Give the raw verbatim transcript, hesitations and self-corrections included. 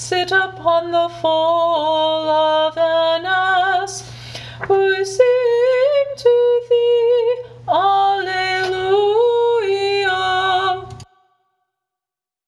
sit upon the foal of an ass, who sees